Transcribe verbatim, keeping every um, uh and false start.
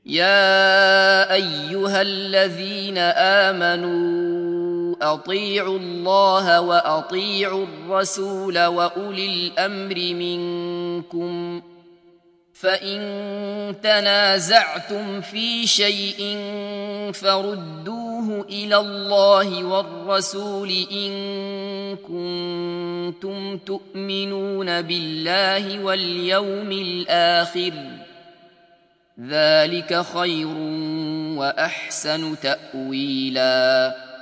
يا أيها الذين آمنوا أطيعوا الله وأطيعوا الرسول وأولي الأمر منكم، فإن تنازعتم في شيء فردوه إلى الله والرسول إن كنتم تؤمنون بالله واليوم الآخر، ذلك خير وأحسن تأويلاً.